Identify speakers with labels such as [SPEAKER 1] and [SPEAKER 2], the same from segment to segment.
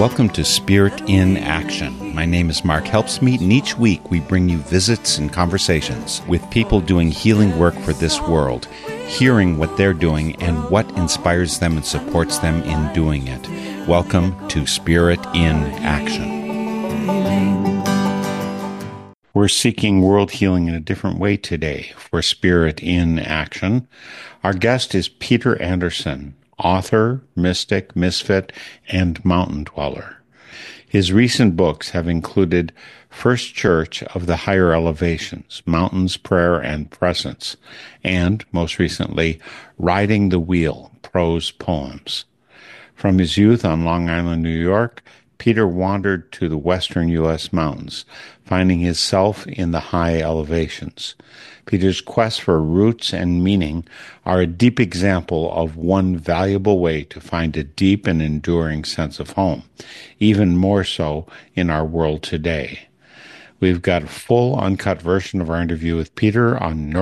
[SPEAKER 1] Welcome to Spirit in Action. My name is Mark Helpsmeet, and each week we bring you visits and conversations with people doing healing work for this world, hearing what they're doing and what inspires them and supports them in doing it. Welcome to Spirit in Action. We're seeking world healing in a different way today for Spirit in Action. Our guest is Peter Anderson, author, mystic, misfit, and mountain dweller. His recent books have included First Church of the Higher Elevations, Mountains, Prayer, and Presence, and, most recently, Riding the Wheel, Prose Poems. From his youth on Long Island, New York, Peter wandered to the western U.S. mountains, finding himself in the high elevations. Peter's quest for roots and meaning are a deep example of one valuable way to find a deep and enduring sense of home, even more so in our world today. We've got a full uncut version of our interview with Peter on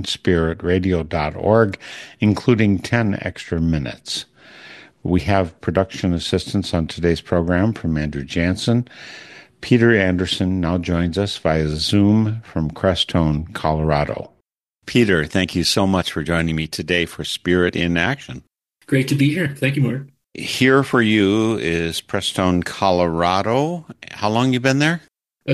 [SPEAKER 1] northernspiritradio.org, including 10 extra minutes. We have production assistance on today's program from Andrew Jansen. Peter Anderson now joins us via Zoom from Crestone, Colorado. Peter, thank you so much for joining me today for Spirit in Action.
[SPEAKER 2] Great to be here. Thank you, Mark.
[SPEAKER 1] Here for you is Crestone, Colorado. How long you been there?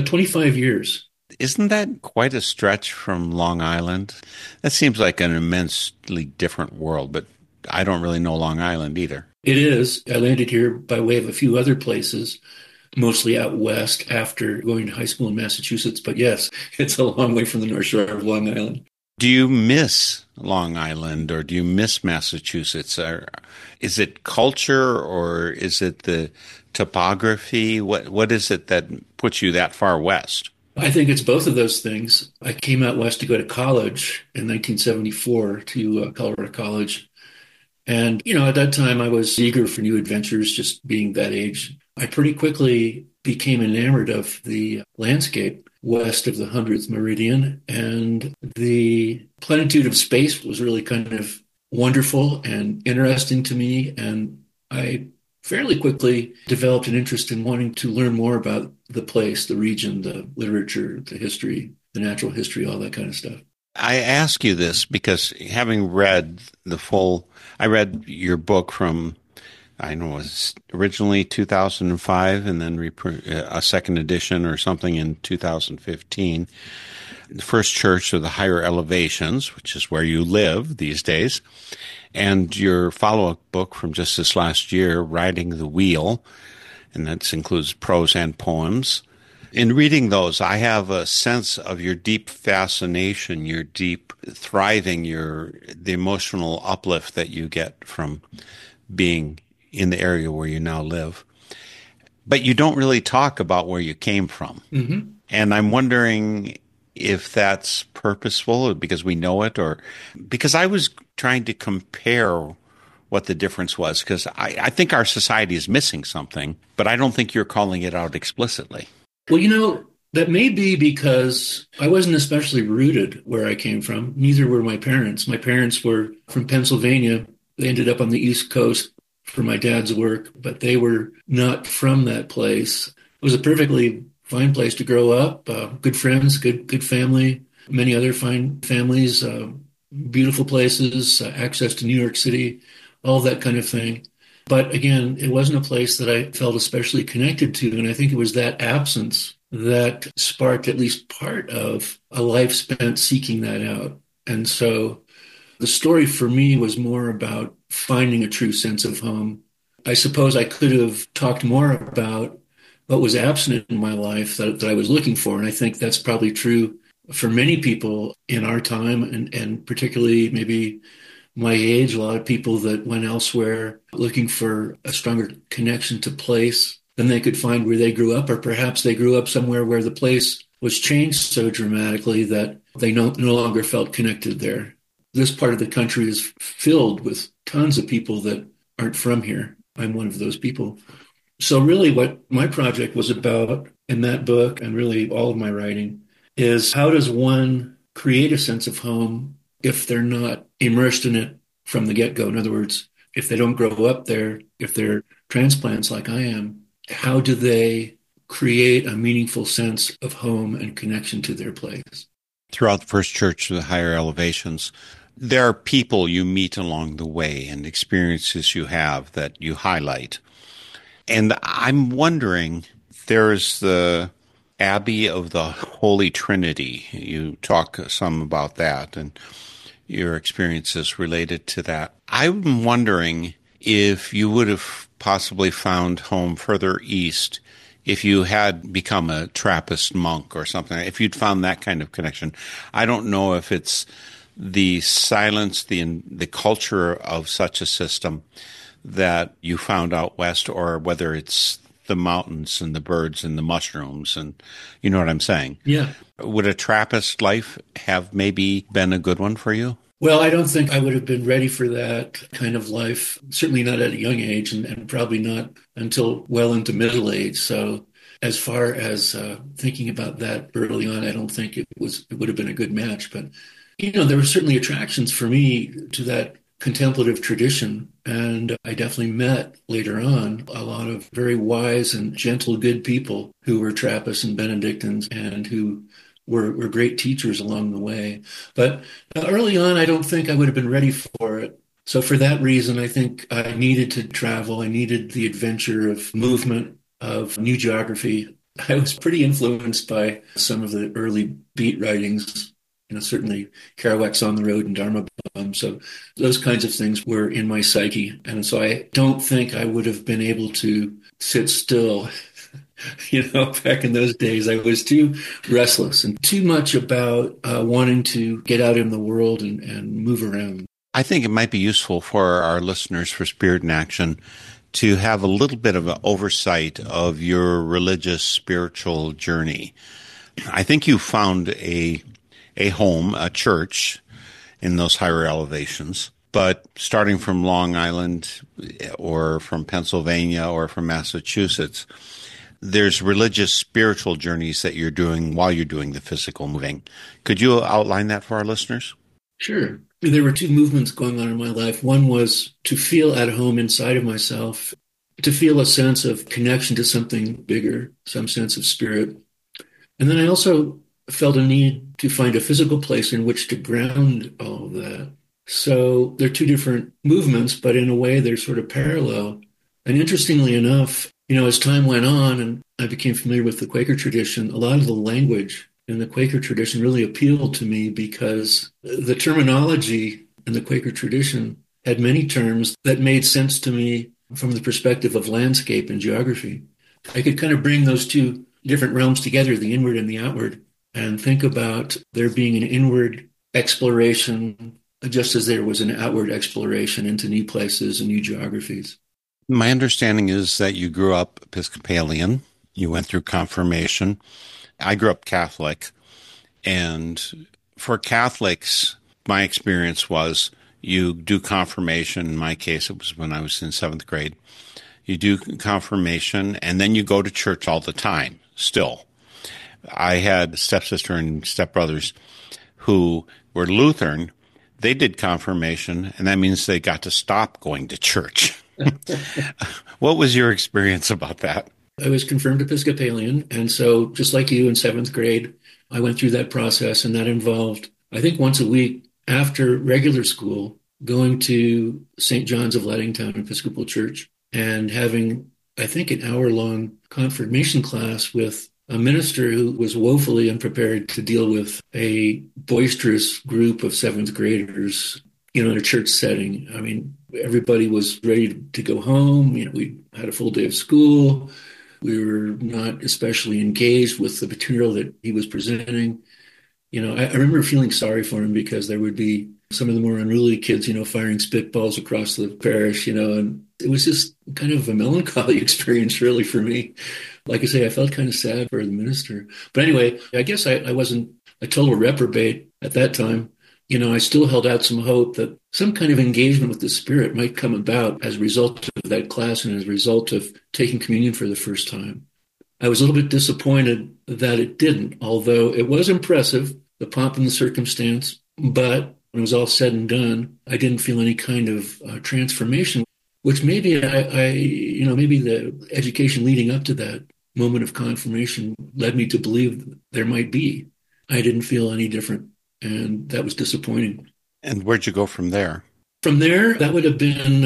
[SPEAKER 2] 25 years.
[SPEAKER 1] Isn't that quite a stretch from Long Island? That seems like an immensely different world, but I don't really know Long Island either.
[SPEAKER 2] It is. I landed here by way of a few other places, mostly out west after going to high school in Massachusetts. But yes, it's a long way from the North Shore of Long Island.
[SPEAKER 1] Do you miss Long Island or do you miss Massachusetts? Or is it culture or is it the topography? What is it that puts you that far west?
[SPEAKER 2] I think it's both of those things. I came out west to go to college in 1974 to Colorado College. And, at that time I was eager for new adventures, just being that age. I pretty quickly became enamored of the landscape west of the 100th meridian, and the plenitude of space was really kind of wonderful and interesting to me. And I fairly quickly developed an interest in wanting to learn more about the place, the region, the literature, the history, the natural history, all that kind of stuff.
[SPEAKER 1] I ask you this because having read I read your book from, I know it was originally 2005 and then a second edition or something in 2015. The First Church of the Higher Elevations, which is where you live these days, and your follow-up book from just this last year, Riding the Wheel, and that includes prose and poems. In reading those, I have a sense of your deep fascination, your deep thriving, the emotional uplift that you get from being in the area where you now live. But you don't really talk about where you came from. Mm-hmm. And I'm wondering if that's purposeful because we know it, or because I was trying to compare what the difference was, because I think our society is missing something, but I don't think you're calling it out explicitly.
[SPEAKER 2] Well, that may be because I wasn't especially rooted where I came from. Neither were my parents. My parents were from Pennsylvania. They ended up on the East Coast for my dad's work, but they were not from that place. It was a perfectly fine place to grow up. Good friends, good family, many other fine families, beautiful places, access to New York City, all that kind of thing. But again, it wasn't a place that I felt especially connected to. And I think it was that absence that sparked at least part of a life spent seeking that out. And so the story for me was more about finding a true sense of home. I suppose I could have talked more about what was absent in my life that I was looking for. And I think that's probably true for many people in our time, and particularly maybe my age, a lot of people that went elsewhere looking for a stronger connection to place than they could find where they grew up, or perhaps they grew up somewhere where the place was changed so dramatically that they no longer felt connected there. This part of the country is filled with tons of people that aren't from here. I'm one of those people. So really what my project was about in that book, and really all of my writing, is how does one create a sense of home if they're not immersed in it from the get-go? In other words, if they don't grow up there, if they're transplants like I am, how do they create a meaningful sense of home and connection to their place?
[SPEAKER 1] Throughout the First Church to the higher elevations, there are people you meet along the way and experiences you have that you highlight. And I'm wondering, there's the Abbey of the Holy Trinity. You talk some about that and your experiences related to that. I'm wondering if you would have possibly found home further east if you had become a Trappist monk or something, if you'd found that kind of connection. I don't know if it's the silence, the culture of such a system that you found out west, or whether it's the mountains and the birds and the mushrooms, and you know what I'm saying.
[SPEAKER 2] Yeah.
[SPEAKER 1] Would a Trappist life have maybe been a good one for you?
[SPEAKER 2] Well, I don't think I would have been ready for that kind of life, certainly not at a young age, and probably not until well into middle age. So as far as thinking about that early on, I don't think it would have been a good match. But, there were certainly attractions for me to that contemplative tradition. And I definitely met later on a lot of very wise and gentle, good people who were Trappists and Benedictines and who were great teachers along the way. But early on, I don't think I would have been ready for it. So for that reason, I think I needed to travel. I needed the adventure of movement, of new geography. I was pretty influenced by some of the early beat writings, certainly Kerouac's On the Road and Dharma Bum. So those kinds of things were in my psyche. And so I don't think I would have been able to sit still. Back in those days, I was too restless and too much about wanting to get out in the world and move around.
[SPEAKER 1] I think it might be useful for our listeners for Spirit in Action to have a little bit of an oversight of your religious, spiritual journey. I think you found a home, a church in those higher elevations, but starting from Long Island or from Pennsylvania or from Massachusetts, there's religious, spiritual journeys that you're doing while you're doing the physical moving. Could you outline that for our listeners?
[SPEAKER 2] Sure. There were two movements going on in my life. One was to feel at home inside of myself, to feel a sense of connection to something bigger, some sense of spirit. And then I also felt a need to find a physical place in which to ground all of that. So they're two different movements, but in a way they're sort of parallel. And interestingly enough, as time went on and I became familiar with the Quaker tradition, a lot of the language in the Quaker tradition really appealed to me because the terminology in the Quaker tradition had many terms that made sense to me from the perspective of landscape and geography. I could kind of bring those two different realms together, the inward and the outward, and think about there being an inward exploration just as there was an outward exploration into new places and new geographies.
[SPEAKER 1] My understanding is that you grew up Episcopalian. You went through confirmation. I grew up Catholic. And for Catholics, my experience was you do confirmation. In my case, it was when I was in seventh grade. You do confirmation, and then you go to church all the time, still. I had a stepsister and stepbrothers who were Lutheran. They did confirmation, and that means they got to stop going to church. What was your experience about that?
[SPEAKER 2] I was confirmed Episcopalian, and so just like you in seventh grade, I went through that process, and that involved, I think, once a week after regular school, going to St. John's of Leadingtown Episcopal Church and having, I think, an hour-long confirmation class with a minister who was woefully unprepared to deal with a boisterous group of seventh graders, in a church setting. I mean, everybody was ready to go home. We had a full day of school. We were not especially engaged with the material that he was presenting. I remember feeling sorry for him because there would be some of the more unruly kids, firing spitballs across the parish, and it was just kind of a melancholy experience really for me. Like I say, I felt kind of sad for the minister. But anyway, I guess I wasn't a total reprobate at that time. I still held out some hope that some kind of engagement with the Spirit might come about as a result of that class and as a result of taking communion for the first time. I was a little bit disappointed that it didn't, although it was impressive, the pomp and the circumstance. But when it was all said and done, I didn't feel any kind of transformation. which maybe maybe the education leading up to that moment of confirmation led me to believe there might be. I didn't feel any different, and that was disappointing.
[SPEAKER 1] And where'd you go from there?
[SPEAKER 2] From there, that would have been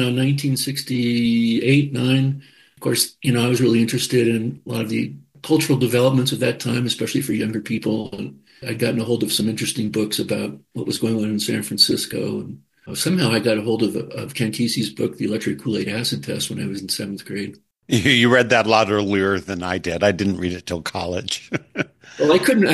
[SPEAKER 2] 1968, 9. Of course, I was really interested in a lot of the cultural developments of that time, especially for younger people. And I'd gotten a hold of some interesting books about what was going on in San Francisco. And somehow I got a hold of Ken Kesey's book, The Electric Kool-Aid Acid Test, when I was in seventh grade.
[SPEAKER 1] You read that a lot earlier than I did. I didn't read it till college.
[SPEAKER 2] Well, I couldn't,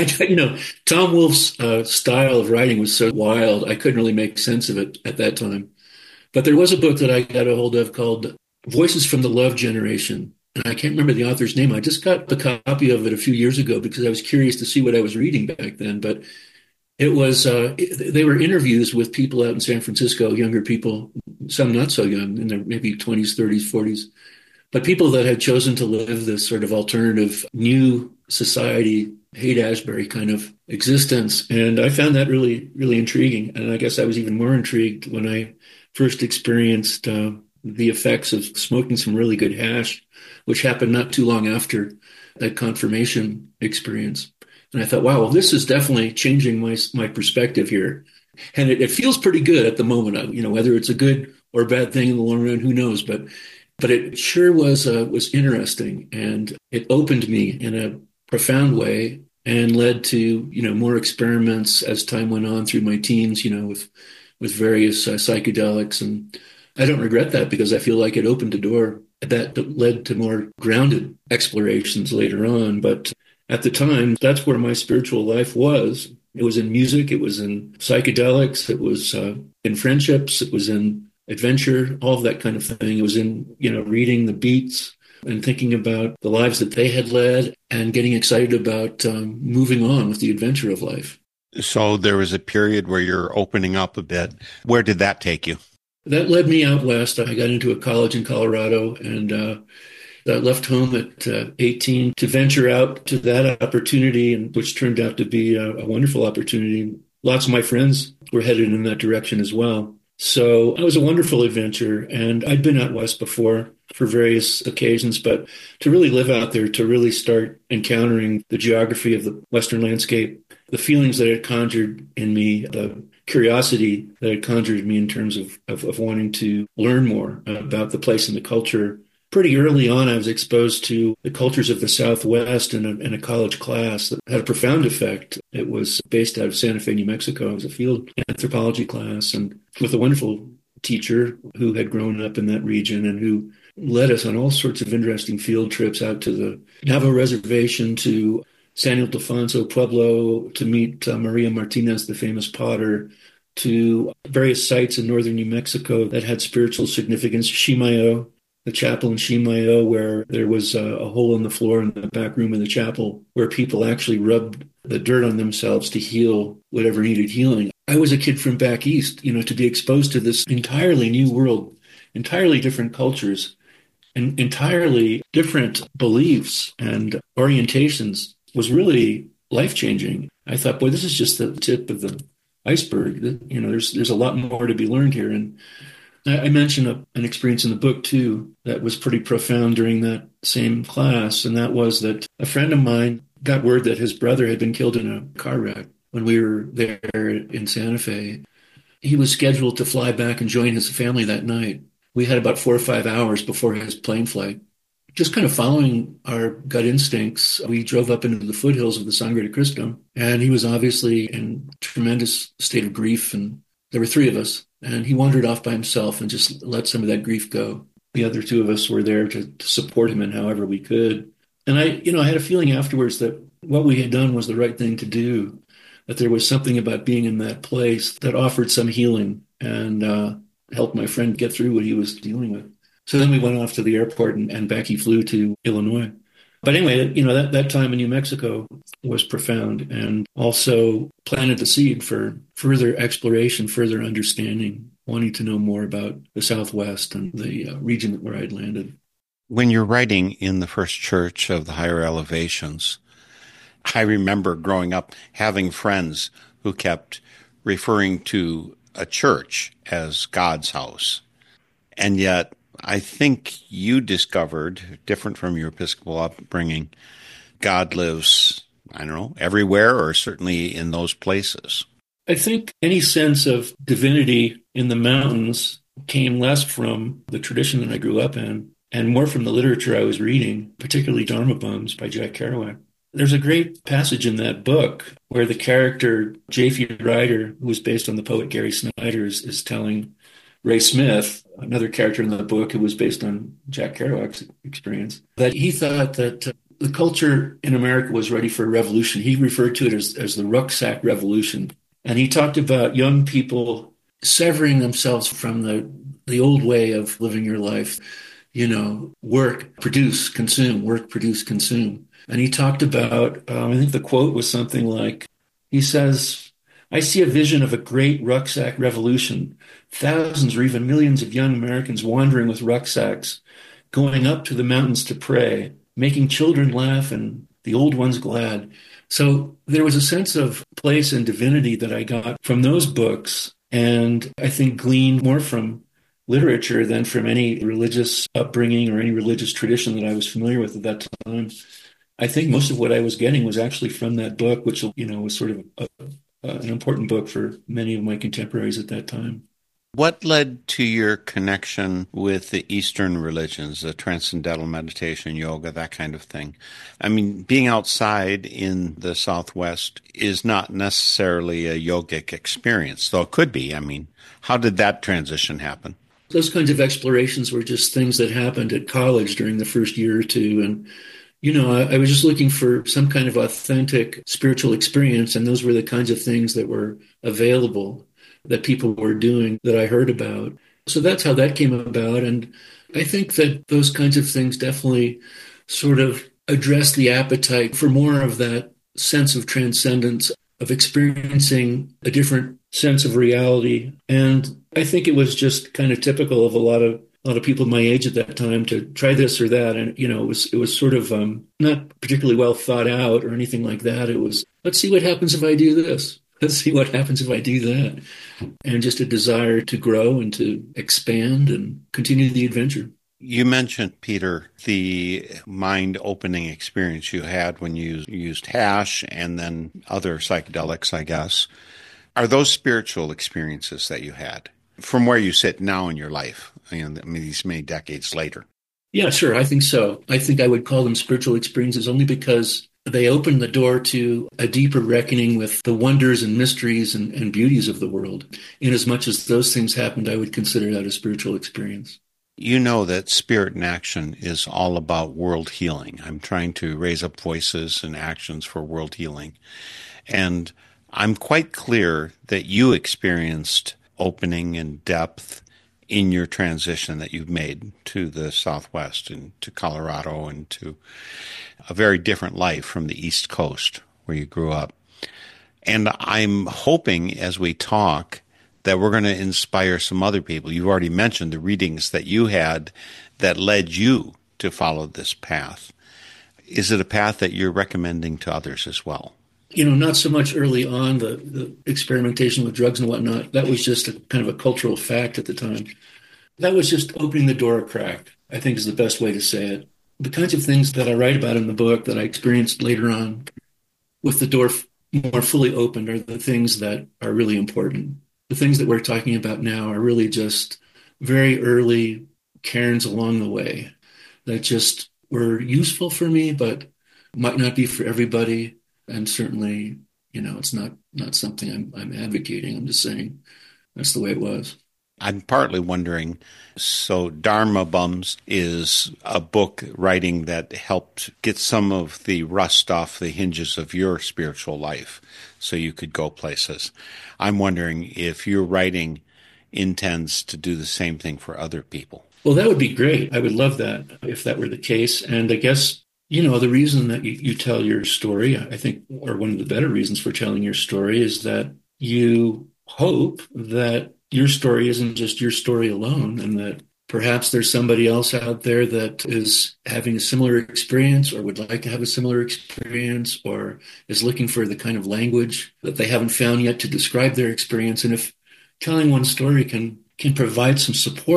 [SPEAKER 2] Tom Wolfe's style of writing was so wild, I couldn't really make sense of it at that time. But there was a book that I got a hold of called Voices from the Love Generation. And I can't remember the author's name. I just got the copy of it a few years ago because I was curious to see what I was reading back then. But it was, they were interviews with people out in San Francisco, younger people, some not so young, in their maybe 20s, 30s, 40s, but people that had chosen to live this sort of alternative new society, Haight-Ashbury kind of existence. And I found that really, really intriguing. And I guess I was even more intrigued when I first experienced the effects of smoking some really good hash, which happened not too long after that confirmation experience. And I thought, wow, well, this is definitely changing my perspective here. And it feels pretty good at the moment. Whether it's a good or bad thing in the long run, who knows? But it sure was interesting, and it opened me in a profound way and led to more experiments as time went on through my teens. With various psychedelics, and I don't regret that because I feel like it opened a door that led to more grounded explorations later on. But at the time, that's where my spiritual life was. It was in music, it was in psychedelics, it was in friendships, it was in adventure, all of that kind of thing. It was in, reading the Beats and thinking about the lives that they had led and getting excited about moving on with the adventure of life.
[SPEAKER 1] So there was a period where you're opening up a bit. Where did that take you?
[SPEAKER 2] That led me out west. I got into a college in Colorado, and I left home at 18 to venture out to that opportunity, and which turned out to be a wonderful opportunity. Lots of my friends were headed in that direction as well. So it was a wonderful adventure, and I'd been out west before for various occasions, but to really live out there, to really start encountering the geography of the Western landscape, the feelings that it conjured in me, the curiosity that it conjured me in terms of wanting to learn more about the place and the culture. Pretty early on, I was exposed to the cultures of the Southwest in a college class that had a profound effect. It was based out of Santa Fe, New Mexico. It was a field anthropology class, and with a wonderful teacher who had grown up in that region and who led us on all sorts of interesting field trips out to the Navajo Reservation, to San Ildefonso Pueblo, to meet Maria Martinez, the famous potter, to various sites in northern New Mexico that had spiritual significance. Chimayo, the chapel in Chimayo, where there was a hole in the floor in the back room of the chapel where people actually rubbed the dirt on themselves to heal whatever needed healing. I was a kid from back east, to be exposed to this entirely new world, entirely different cultures, and entirely different beliefs and orientations was really life-changing. I thought, boy, this is just the tip of the iceberg. There's a lot more to be learned here. And I mentioned an experience in the book, too, that was pretty profound during that same class. And that was that a friend of mine got word that his brother had been killed in a car wreck when we were there in Santa Fe. He was scheduled to fly back and join his family that night. We had about 4 or 5 hours before his plane flight. Just kind of following our gut instincts, we drove up into the foothills of the Sangre de Cristo, and he was obviously in tremendous state of grief, and there were 3 of us, and he wandered off by himself and just let some of that grief go. The other 2 of us were there to support him in however we could. And I had a feeling afterwards that what we had done was the right thing to do, that there was something about being in that place that offered some healing and helped my friend get through what he was dealing with. So then we went off to the airport and back he flew to Illinois. But anyway, that time in New Mexico was profound and also planted the seed for further exploration, further understanding, wanting to know more about the Southwest and the region where I'd landed.
[SPEAKER 1] When you're writing in the first church of the higher elevations, I remember growing up having friends who kept referring to a church as God's house. And yet I think you discovered, different from your Episcopal upbringing, God lives, I don't know, everywhere or certainly in those places.
[SPEAKER 2] I think any sense of divinity in the mountains came less from the tradition that I grew up in and more from the literature I was reading, particularly Dharma Bums by Jack Kerouac. There's a great passage in that book where the character J.F. Ryder, who was based on the poet Gary Snyder, is telling Ray Smith, another character in the book who was based on Jack Kerouac's experience, that he thought that the culture in America was ready for a revolution. He referred to it as the rucksack revolution. And he talked about young people severing themselves from the old way of living your life, work, produce, consume, work, produce, consume. And he talked about, I think the quote was something like, he says, I see a vision of a great rucksack revolution, thousands or even millions of young Americans wandering with rucksacks, going up to the mountains to pray, making children laugh and the old ones glad. So there was a sense of place and divinity that I got from those books, and I think gleaned more from literature than from any religious upbringing or any religious tradition that I was familiar with at that time. I think most of what I was getting was actually from that book, which, was sort of an important book for many of my contemporaries at that time.
[SPEAKER 1] What led to your connection with the Eastern religions, the transcendental meditation, yoga, that kind of thing? I mean, being outside in the Southwest is not necessarily a yogic experience, though it could be. I mean, how did that transition happen?
[SPEAKER 2] Those kinds of explorations were just things that happened at college during the first year or two. And I was just looking for some kind of authentic spiritual experience, and those were the kinds of things that were available, that people were doing, that I heard about. So that's how that came about. And I think that those kinds of things definitely sort of address the appetite for more of that sense of transcendence, of experiencing a different sense of reality. And I think it was just kind of typical of a lot of people my age at that time to try this or that. And, it was sort of not particularly well thought out or anything like that. It was, let's see what happens if I do this. Let's see what happens if I do that. And just a desire to grow and to expand and continue the adventure.
[SPEAKER 1] You mentioned, Peter, the mind-opening experience you had when you used hash and then other psychedelics, I guess. Are those spiritual experiences that you had from where you sit now in your life? These many decades later.
[SPEAKER 2] Yeah, sure. I think so. I think I would call them spiritual experiences only because they open the door to a deeper reckoning with the wonders and mysteries and beauties of the world. In as much as those things happened, I would consider that a spiritual experience.
[SPEAKER 1] You know that Spirit in Action is all about world healing. I'm trying to raise up voices and actions for world healing. And I'm quite clear that you experienced opening and depth in your transition that you've made to the Southwest and to Colorado and to a very different life from the East Coast where you grew up. And I'm hoping as we talk that we're going to inspire some other people. You've already mentioned the readings that you had that led you to follow this path. Is it a path that you're recommending to others as well?
[SPEAKER 2] Not so much early on, the experimentation with drugs and whatnot. That was just a kind of a cultural fact at the time. That was just opening the door a crack, I think is the best way to say it. The kinds of things that I write about in the book that I experienced later on with the door more fully opened are the things that are really important. The things that we're talking about now are really just very early cairns along the way that just were useful for me, but might not be for everybody. And certainly, it's not something I'm advocating. I'm just saying that's the way it was.
[SPEAKER 1] I'm partly wondering, so Dharma Bums is a book writing that helped get some of the rust off the hinges of your spiritual life so you could go places. I'm wondering if your writing intends to do the same thing for other people.
[SPEAKER 2] Well, that would be great. I would love that if that were the case. And I guess the reason that you tell your story, I think, or one of the better reasons for telling your story is that you hope that your story isn't just your story alone, and that perhaps there's somebody else out there that is having a similar experience or would like to have a similar experience or is looking for the kind of language that they haven't found yet to describe their experience. And if telling one story can provide some support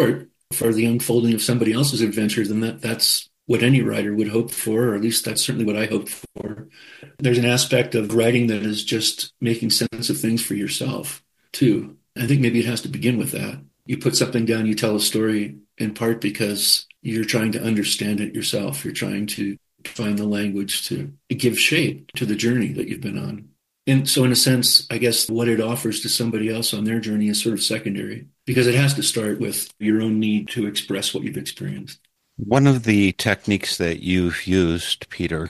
[SPEAKER 2] for the unfolding of somebody else's adventure, then that's what any writer would hope for, or at least that's certainly what I hope for. There's an aspect of writing that is just making sense of things for yourself, too. I think maybe it has to begin with that. You put something down, you tell a story in part because you're trying to understand it yourself. You're trying to find the language to give shape to the journey that you've been on. And so in a sense, I guess what it offers to somebody else on their journey is sort of secondary because it has to start with your own need to express what you've experienced.
[SPEAKER 1] One of the techniques that you've used, Peter,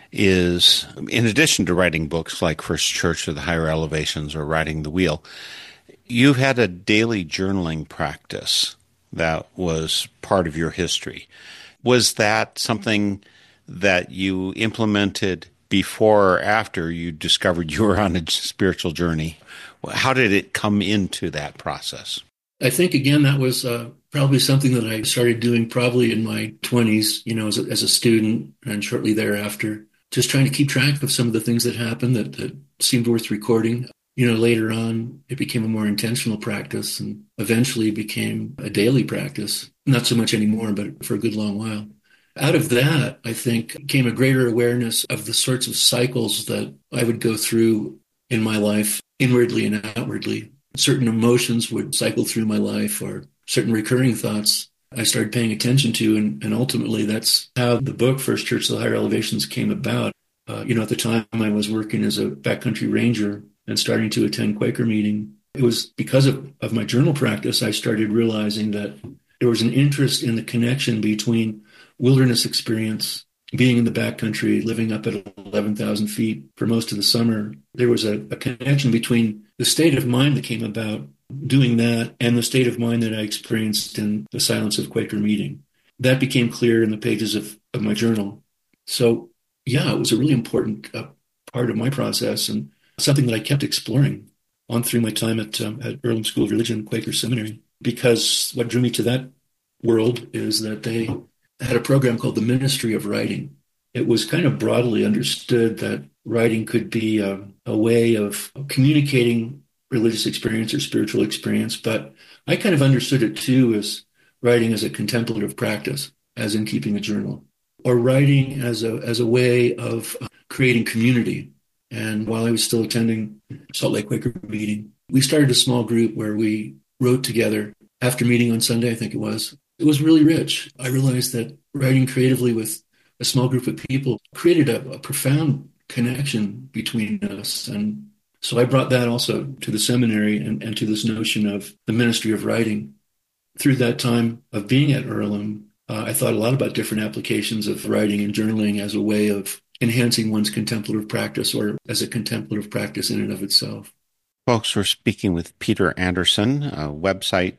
[SPEAKER 1] is in addition to writing books like First Church of the Higher Elevations or Riding the Wheel, you've had a daily journaling practice that was part of your history. Was that something that you implemented before or after you discovered you were on a spiritual journey? How did it come into that process?
[SPEAKER 2] I think, again, that was probably something that I started doing probably in my 20s, as a student and shortly thereafter, just trying to keep track of some of the things that happened that seemed worth recording. Later on, it became a more intentional practice and eventually became a daily practice. Not so much anymore, but for a good long while. Out of that, I think, came a greater awareness of the sorts of cycles that I would go through in my life, inwardly and outwardly. Certain emotions would cycle through my life or certain recurring thoughts I started paying attention to. And ultimately, that's how the book, First Church of the Higher Elevations, came about. At the time I was working as a backcountry ranger and starting to attend Quaker meeting. It was because of my journal practice, I started realizing that there was an interest in the connection between wilderness experience, being in the backcountry, living up at 11,000 feet for most of the summer. There was a connection between the state of mind that came about doing that and the state of mind that I experienced in the silence of Quaker meeting. That became clear in the pages of my journal. So, yeah, it was a really important part of my process and something that I kept exploring on through my time at Earlham School of Religion, Quaker Seminary, because what drew me to that world is that they had a program called the Ministry of Writing. It was kind of broadly understood that writing could be a way of communicating religious experience or spiritual experience, but I kind of understood it too as writing as a contemplative practice, as in keeping a journal, or writing as a way of creating community. And while I was still attending Salt Lake Quaker meeting, we started a small group where we wrote together after meeting on Sunday, I think it was. It was really rich. I realized that writing creatively with a small group of people created a profound connection between us. And so I brought that also to the seminary and to this notion of the ministry of writing. Through that time of being at Earlham, I thought a lot about different applications of writing and journaling as a way of enhancing one's contemplative practice or as a contemplative practice in and of itself.
[SPEAKER 1] Folks, we're speaking with Peter Anderson. Website,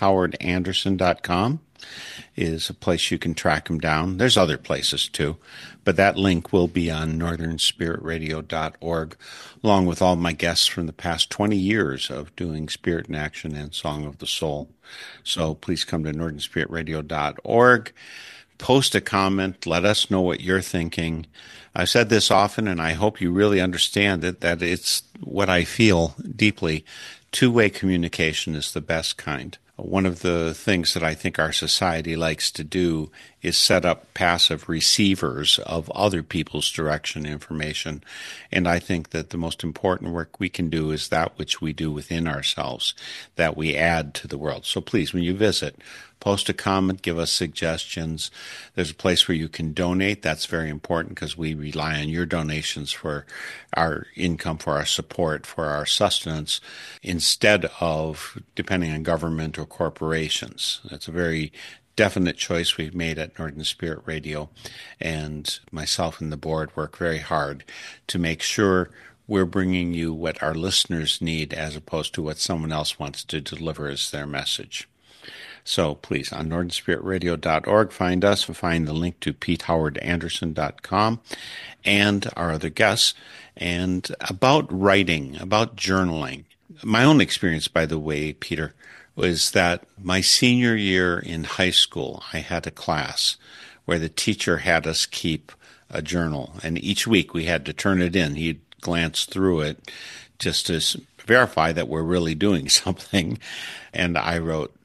[SPEAKER 1] PeteHowardAnderson.com is a place you can track him down. There's other places too, but that link will be on northernspiritradio.org, along with all my guests from the past 20 years of doing Spirit in Action and Song of the Soul. So please come to northernspiritradio.org. Post a comment. Let us know what you're thinking. I've said this often, and I hope you really understand it, that it's what I feel deeply. Two-way communication is the best kind. One of the things that I think our society likes to do is set up passive receivers of other people's direction information. And I think that the most important work we can do is that which we do within ourselves, that we add to the world. So please, when you visit, post a comment, give us suggestions. There's a place where you can donate. That's very important because we rely on your donations for our income, for our support, for our sustenance, instead of depending on government or corporations. That's a very definite choice we've made at Northern Spirit Radio, and myself and the board work very hard to make sure we're bringing you what our listeners need as opposed to what someone else wants to deliver as their message. So please, on northernspiritradio.org, find us and find the link to PeteHowardAnderson.com and our other guests. And about writing, about journaling. My own experience, by the way, Peter, was that my senior year in high school, I had a class where the teacher had us keep a journal. And each week we had to turn it in. He'd glance through it just to verify that we're really doing something. And I wrote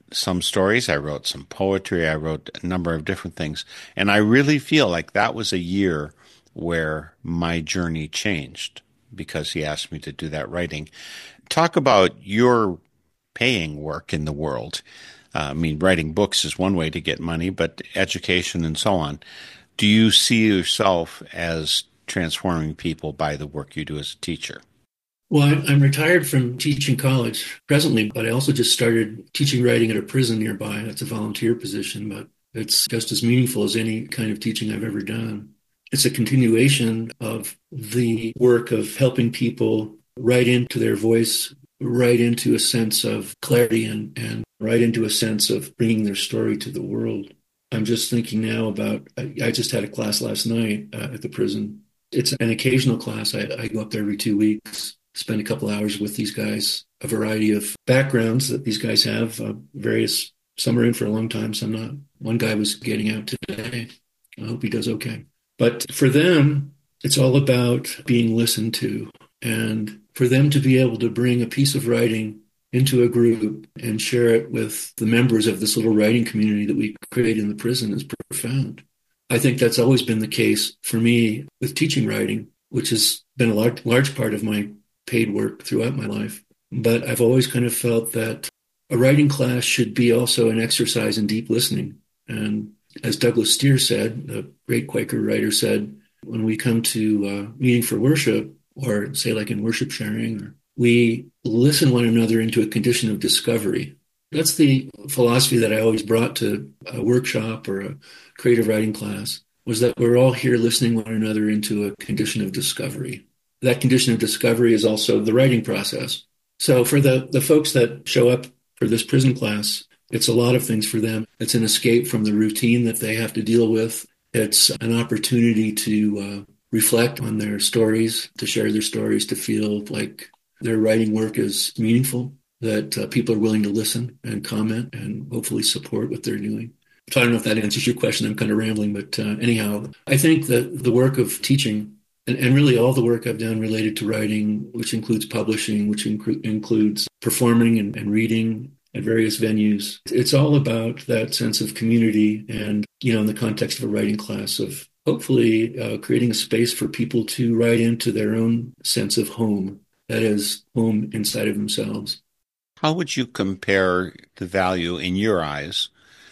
[SPEAKER 1] some stories, I wrote some poetry, I wrote a number of different things. And I really feel like that was a year where my journey changed because he asked me to do that writing. Talk about your paying work in the world. I mean, writing books is one way to get money, but education and so on. Do you see yourself as transforming people by the work you do as a teacher?
[SPEAKER 2] Well, I'm retired from teaching college presently, but I also just started teaching writing at a prison nearby. That's a volunteer position, but it's just as meaningful as any kind of teaching I've ever done. It's a continuation of the work of helping people write into their voice, right into a sense of clarity and right into a sense of bringing their story to the world. I'm just thinking now about, I just had a class last night at the prison. It's an occasional class. I go up there every 2 weeks, spend a couple hours with these guys, a variety of backgrounds that these guys have, various, some are in for a long time, some not. One guy was getting out today. I hope he does okay. But for them, it's all about being listened to. And for them to be able to bring a piece of writing into a group and share it with the members of this little writing community that we create in the prison is profound. I think that's always been the case for me with teaching writing, which has been a large part of my paid work throughout my life. But I've always kind of felt that a writing class should be also an exercise in deep listening. And as Douglas Steere said, the great Quaker writer said, when we come to meeting for worship, or say like in worship sharing, we listen one another into a condition of discovery. That's the philosophy that I always brought to a workshop or a creative writing class, was that we're all here listening one another into a condition of discovery. That condition of discovery is also the writing process. So for the folks that show up for this prison class, it's a lot of things for them. It's an escape from the routine that they have to deal with. It's an opportunity to reflect on their stories, to share their stories, to feel like their writing work is meaningful, that people are willing to listen and comment and hopefully support what they're doing. So I don't know if that answers your question. I'm kind of rambling, but anyhow, I think that the work of teaching and really all the work I've done related to writing, which includes publishing, which includes performing and reading at various venues, it's all about that sense of community and, in the context of a writing class, of hopefully creating a space for people to write into their own sense of home, that is, home inside of themselves.
[SPEAKER 1] How would you compare the value in your eyes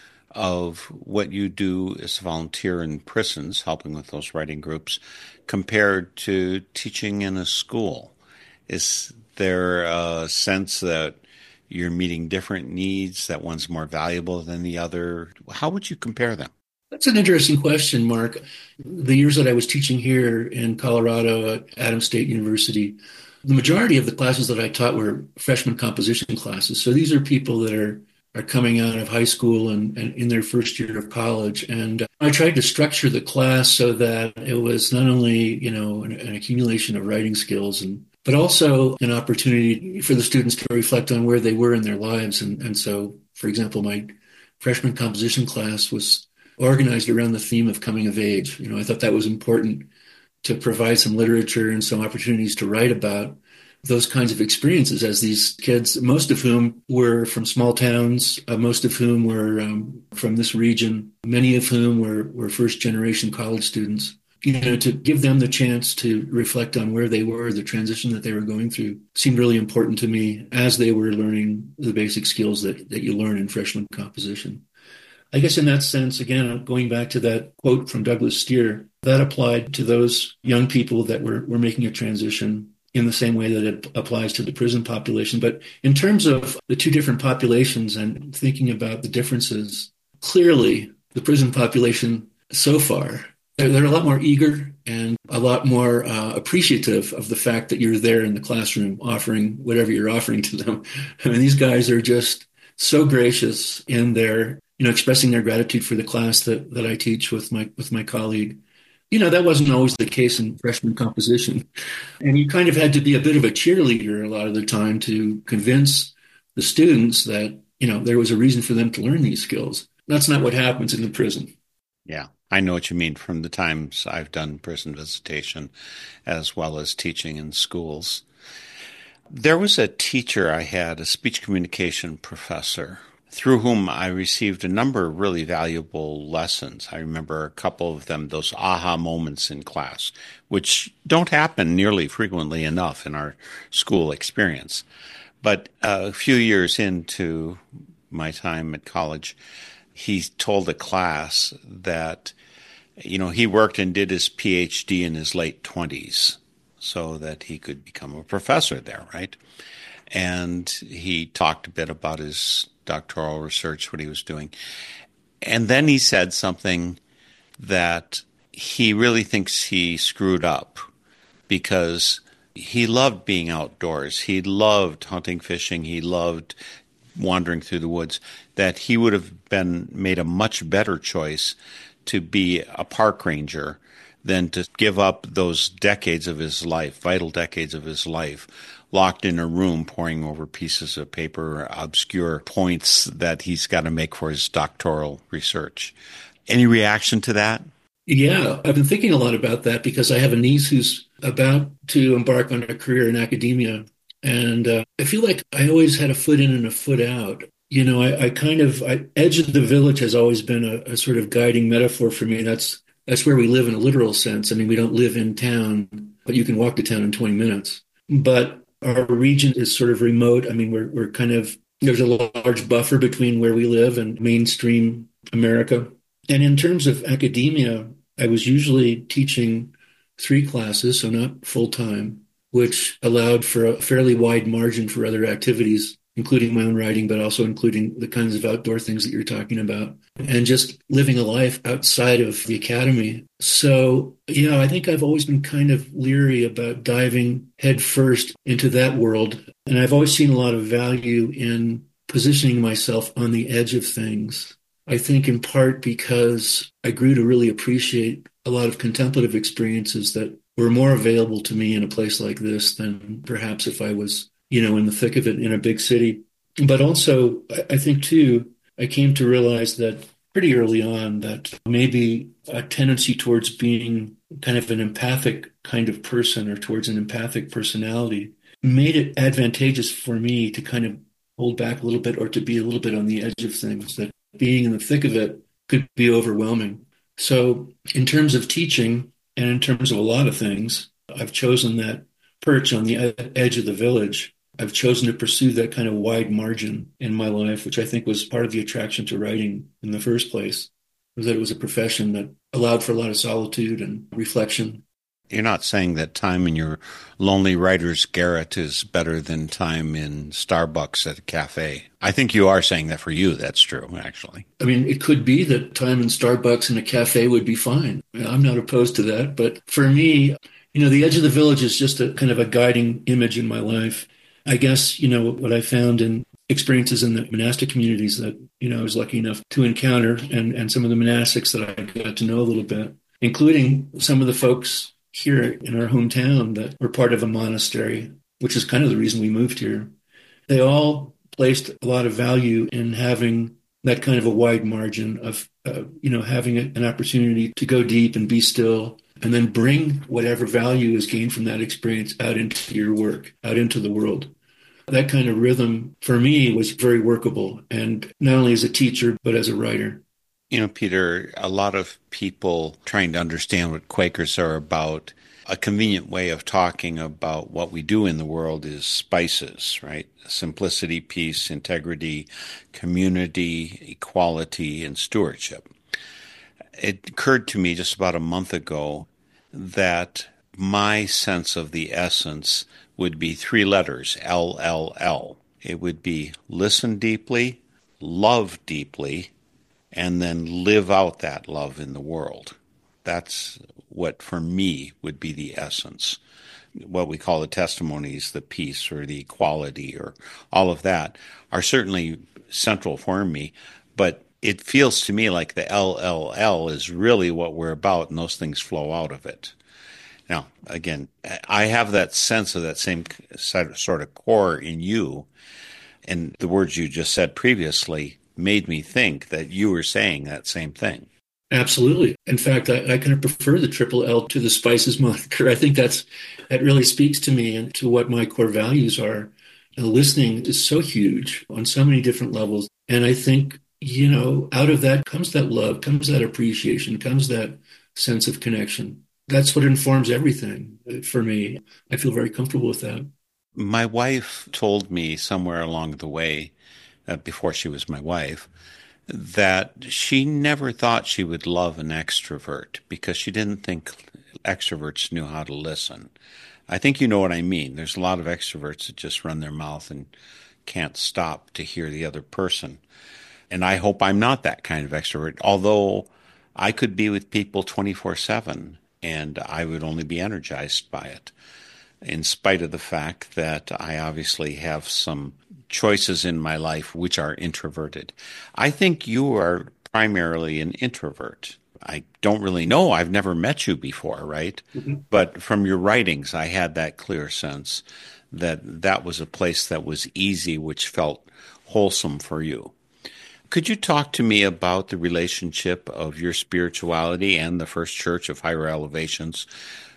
[SPEAKER 1] of what you do as a volunteer in prisons, helping with those writing groups, compared to teaching in a school? Is there a sense that you're meeting different needs, that one's more valuable than the other? How would you compare them?
[SPEAKER 2] That's an interesting question, Mark. The years that I was teaching here in Colorado at Adams State University, the majority of the classes that I taught were freshman composition classes. So these are people that are coming out of high school and in their first year of college. And I tried to structure the class so that it was not only, an accumulation of writing skills, but also an opportunity for the students to reflect on where they were in their lives. And so, for example, my freshman composition class was organized around the theme of coming of age. I thought that was important to provide some literature and some opportunities to write about those kinds of experiences as these kids, most of whom were from small towns, most of whom were from this region, many of whom were first generation college students, to give them the chance to reflect on where they were, the transition that they were going through seemed really important to me as they were learning the basic skills that you learn in freshman composition. I guess in that sense, again, going back to that quote from Douglas Steere, that applied to those young people that were making a transition in the same way that it applies to the prison population. But in terms of the two different populations and thinking about the differences, clearly the prison population so far, they're a lot more eager and a lot more appreciative of the fact that you're there in the classroom offering whatever you're offering to them. I mean, these guys are just so gracious in their expressing their gratitude for the class that I teach with my colleague. That wasn't always the case in freshman composition. And you kind of had to be a bit of a cheerleader a lot of the time to convince the students that, there was a reason for them to learn these skills. That's not what happens in the prison.
[SPEAKER 1] Yeah, I know what you mean from the times I've done prison visitation as well as teaching in schools. There was a teacher I had, a speech communication professor. through whom I received a number of really valuable lessons. I remember a couple of them, those aha moments in class, which don't happen nearly frequently enough in our school experience. But a few years into my time at college, he told a class that, he worked and did his PhD in his late 20s so that he could become a professor there, right? And he talked a bit about his doctoral research, what he was doing. And then he said something that he really thinks he screwed up because he loved being outdoors. He loved hunting, fishing. He loved wandering through the woods, that he would have been made a much better choice to be a park ranger than to give up those decades of his life, vital decades of his life, locked in a room poring over pieces of paper, obscure points that he's got to make for his doctoral research. Any reaction to that?
[SPEAKER 2] Yeah, I've been thinking a lot about that because I have a niece who's about to embark on a career in academia. And I feel like I always had a foot in and a foot out. Edge of the village has always been a sort of guiding metaphor for me. That's where we live in a literal sense. I mean, we don't live in town, but you can walk to town in 20 minutes. But our region is sort of remote. I mean, we're kind of, there's a large buffer between where we live and mainstream America. And in terms of academia, I was usually teaching 3 classes, so not full time, which allowed for a fairly wide margin for other activities, including my own writing, but also including the kinds of outdoor things that you're talking about, and just living a life outside of the academy. So, I think I've always been kind of leery about diving headfirst into that world. And I've always seen a lot of value in positioning myself on the edge of things. I think in part because I grew to really appreciate a lot of contemplative experiences that were more available to me in a place like this than perhaps if I was, in the thick of it in a big city. But also, I think too, I came to realize that pretty early on that maybe a tendency towards being kind of an empathic kind of person or towards an empathic personality made it advantageous for me to kind of hold back a little bit or to be a little bit on the edge of things, that being in the thick of it could be overwhelming. So in terms of teaching and in terms of a lot of things, I've chosen that perch on the edge of the village. I've chosen to pursue that kind of wide margin in my life, which I think was part of the attraction to writing in the first place, was that it was a profession that allowed for a lot of solitude and reflection.
[SPEAKER 1] You're not saying that time in your lonely writer's garret is better than time in Starbucks at a cafe. I think you are saying that for you. That's true, actually.
[SPEAKER 2] I mean, it could be that time in Starbucks in a cafe would be fine. I'm not opposed to that. But for me, the edge of the village is just a kind of a guiding image in my life. I guess, what I found in experiences in the monastic communities that, I was lucky enough to encounter and some of the monastics that I got to know a little bit, including some of the folks here in our hometown that were part of a monastery, which is kind of the reason we moved here. They all placed a lot of value in having that kind of a wide margin of, having an opportunity to go deep and be still and then bring whatever value is gained from that experience out into your work, out into the world. That kind of rhythm for me was very workable, and not only as a teacher, but as a writer.
[SPEAKER 1] Peter, a lot of people trying to understand what Quakers are about, a convenient way of talking about what we do in the world is spices, right? Simplicity, peace, integrity, community, equality, and stewardship. It occurred to me just about a month ago that my sense of the essence would be 3 letters, LLL. It would be listen deeply, love deeply, and then live out that love in the world. That's what, for me, would be the essence. What we call the testimonies, the peace or the equality or all of that are certainly central for me, but it feels to me like the LLL is really what we're about, and those things flow out of it. Now, again, I have that sense of that same sort of core in you, and the words you just said previously made me think that you were saying that same thing.
[SPEAKER 2] Absolutely. In fact, I kind of prefer the triple L to the spices moniker. I think that really speaks to me and to what my core values are. Listening is so huge on so many different levels. And I think, out of that comes that love, comes that appreciation, comes that sense of connection. That's what informs everything for me. I feel very comfortable with that.
[SPEAKER 1] My wife told me somewhere along the way, before she was my wife, that she never thought she would love an extrovert because she didn't think extroverts knew how to listen. I think you know what I mean. There's a lot of extroverts that just run their mouth and can't stop to hear the other person. And I hope I'm not that kind of extrovert, although I could be with people 24/7 and I would only be energized by it, in spite of the fact that I obviously have some choices in my life which are introverted. I think you are primarily an introvert. I don't really know. I've never met you before, right?
[SPEAKER 2] Mhm.
[SPEAKER 1] But from your writings, I had that clear sense that that was a place that was easy, which felt wholesome for you. Could you talk to me about the relationship of your spirituality and the First Church of Higher Elevations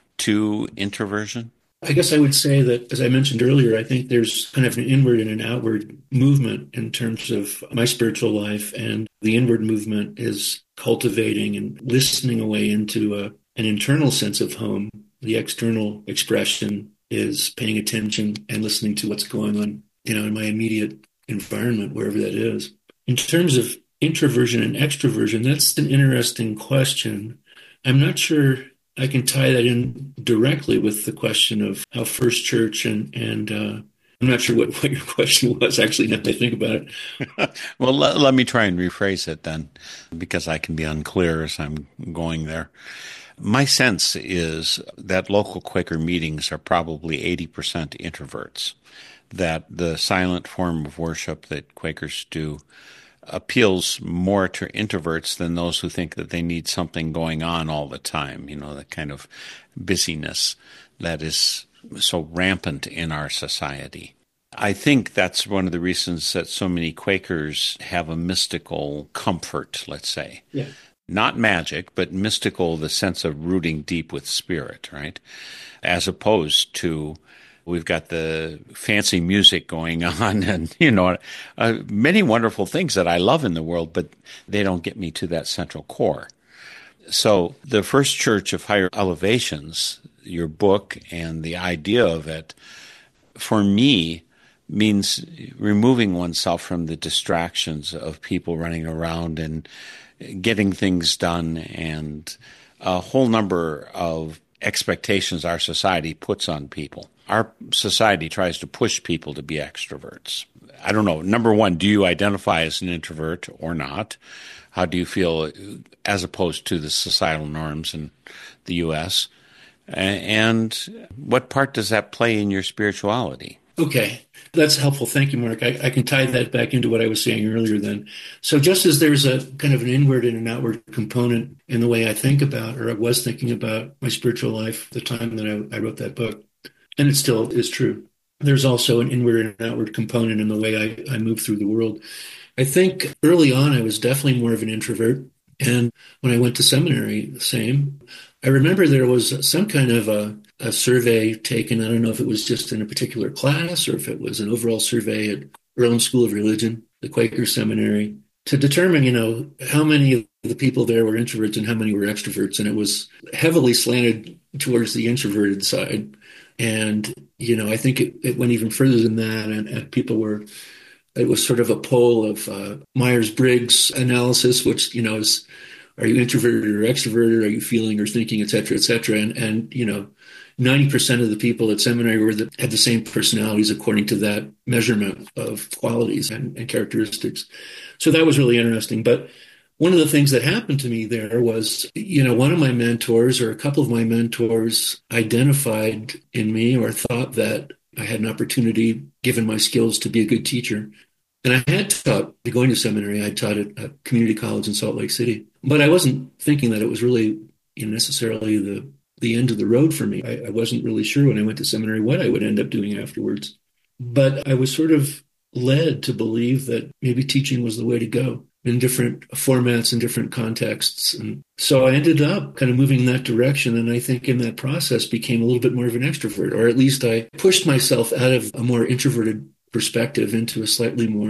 [SPEAKER 1] to introversion?
[SPEAKER 2] I guess I would say that, as I mentioned earlier, I think there's kind of an inward and an outward movement in terms of my spiritual life. And the inward movement is cultivating and listening away into an internal sense of home. The external expression is paying attention and listening to what's going on, in my immediate environment, wherever that is. In terms of introversion and extroversion, that's an interesting question. I'm not sure I can tie that in directly with the question of how First Church and I'm not sure what your question was actually now that I think about it.
[SPEAKER 1] Well, let me try and rephrase it then, because I can be unclear as I'm going there. My sense is that local Quaker meetings are probably 80% introverts, that the silent form of worship that Quakers do appeals more to introverts than those who think that they need something going on all the time, the kind of busyness that is so rampant in our society. I think that's one of the reasons that so many Quakers have a mystical comfort, let's say.
[SPEAKER 2] Yeah.
[SPEAKER 1] Not magic, but mystical, the sense of rooting deep with spirit, right? As opposed to we've got the fancy music going on and, many wonderful things that I love in the world, but they don't get me to that central core. So the First Church of Higher Elevations, your book and the idea of it, for me, means removing oneself from the distractions of people running around and getting things done and a whole number of expectations our society puts on people. Our society tries to push people to be extroverts. I don't know. Number one, do you identify as an introvert or not? How do you feel as opposed to the societal norms in the U.S.? And what part does that play in your spirituality?
[SPEAKER 2] Okay, that's helpful. Thank you, Mark. I can tie that back into what I was saying earlier then. So just as there's a kind of an inward and an outward component in the way I think about, or I was thinking about my spiritual life at the time that I wrote that book, and it still is true. There's also an inward and an outward component in the way I move through the world. I think early on, I was definitely more of an introvert. And when I went to seminary, the same. I remember there was some kind of a survey taken. I don't know if it was just in a particular class or if it was an overall survey at Earlham School of Religion, the Quaker Seminary, to determine, how many of the people there were introverts and how many were extroverts. And it was heavily slanted towards the introverted side. And, I think it went even further than that. And people were, it was sort of a poll of Myers-Briggs analysis, which, is, are you introverted or extroverted? Are you feeling or thinking, et cetera, et cetera? And 90% of the people at seminary had the same personalities according to that measurement of qualities and characteristics. So that was really interesting. But one of the things that happened to me there was, one of my mentors or a couple of my mentors identified in me or thought that I had an opportunity, given my skills, to be a good teacher. And I had taught, going to seminary, I taught at a community college in Salt Lake City. But I wasn't thinking that it was really necessarily the end of the road for me. I wasn't really sure when I went to seminary what I would end up doing afterwards. But I was sort of led to believe that maybe teaching was the way to go in different formats and different contexts. And so I ended up kind of moving in that direction. And I think in that process became a little bit more of an extrovert, or at least I pushed myself out of a more introverted perspective into a slightly more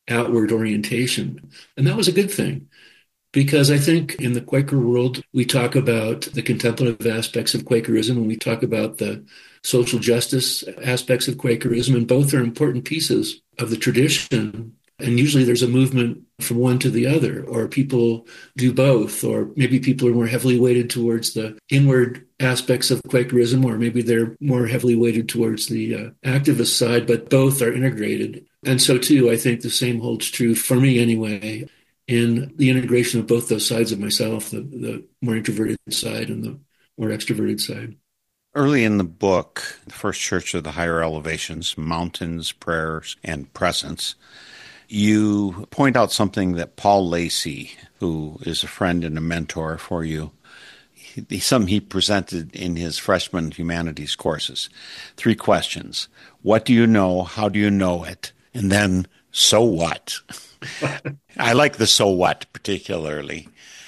[SPEAKER 2] outward orientation. And that was a good thing. Because I think in the Quaker world, we talk about the contemplative aspects of Quakerism and we talk about the social justice aspects of Quakerism, and both are important pieces of the tradition. And usually there's a movement from one to the other, or people do both, or maybe people are more heavily weighted towards the inward aspects of Quakerism, or maybe they're more heavily weighted towards the activist side, but both are integrated. And so, too, I think the same holds true for me anyway in the integration of both those sides of myself, the more introverted side and the more extroverted side.
[SPEAKER 1] Early in the book, The First Church of the Higher Elevations, Mountains, Prayers, and Presence, you point out something that Paul Lacey, who is a friend and a mentor for you, something he presented in his freshman humanities courses. 3 questions. What do you know? How do you know it? And then, so what? I like the so what particularly.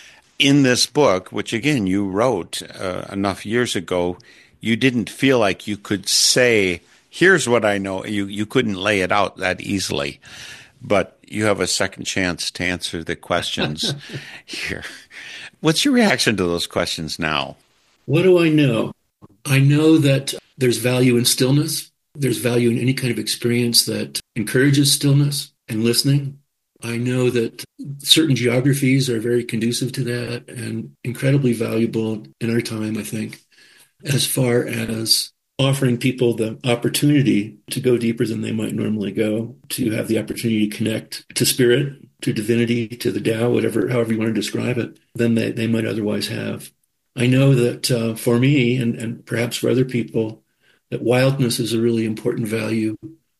[SPEAKER 1] In this book, which again you wrote enough years ago, you didn't feel like you could say, here's what I know. You couldn't lay it out that easily. But you have a second chance to answer the questions here. What's your reaction to those questions now?
[SPEAKER 2] What do I know? I know that there's value in stillness. There's value in any kind of experience that encourages stillness and listening. I know that certain geographies are very conducive to that and incredibly valuable in our time, I think, as far as offering people the opportunity to go deeper than they might normally go, to have the opportunity to connect to spirit, to divinity, to the Tao, however you want to describe it, than they might otherwise have. I know that for me, and perhaps for other people, that wildness is a really important value,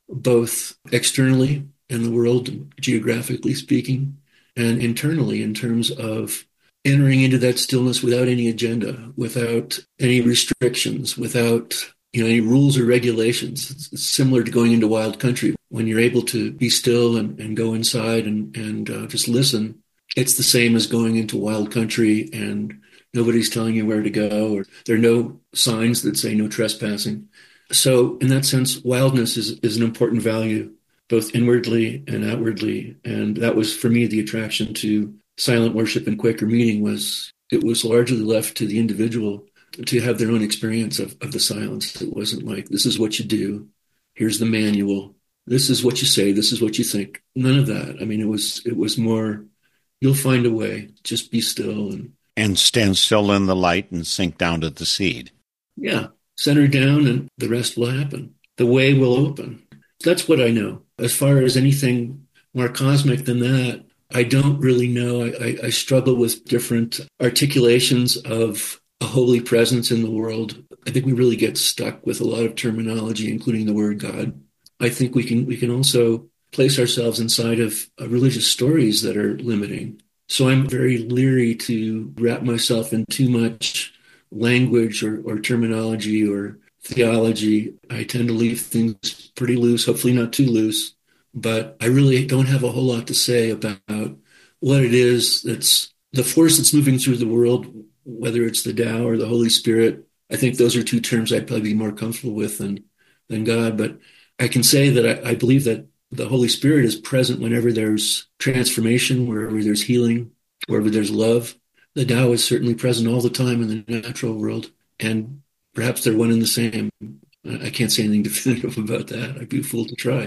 [SPEAKER 2] both externally in the world, geographically speaking, and internally in terms of entering into that stillness without any agenda, without any restrictions, without any rules or regulations. It's similar to going into wild country. When you're able to be still and go inside and just listen, it's the same as going into wild country and nobody's telling you where to go, or there are no signs that say no trespassing. So in that sense, wildness is an important value, both inwardly and outwardly. And that was, for me, the attraction to silent worship and Quaker meeting it was largely left to the individual to have their own experience of the silence. It wasn't like, this is what you do, here's the manual, this is what you say, this is what you think. None of that. I mean, it was more, you'll find a way, just be still.
[SPEAKER 1] And stand still in the light and sink down to the seed.
[SPEAKER 2] Yeah, center down and the rest will happen. The way will open. That's what I know. As far as anything more cosmic than that, I don't really know. I struggle with different articulations of a holy presence in the world. I think we really get stuck with a lot of terminology, including the word God. I think we can also place ourselves inside of religious stories that are limiting. So I'm very leery to wrap myself in too much language or terminology or theology. I tend to leave things pretty loose, hopefully not too loose, but I really don't have a whole lot to say about what it is that's the force that's moving through the world, whether it's the Tao or the Holy Spirit. I think those are 2 terms I'd probably be more comfortable with than God. But I can say that I believe that the Holy Spirit is present whenever there's transformation, wherever there's healing, wherever there's love. The Tao is certainly present all the time in the natural world, and perhaps they're one and the same. I can't say anything definitive about that. I'd be a fool to try.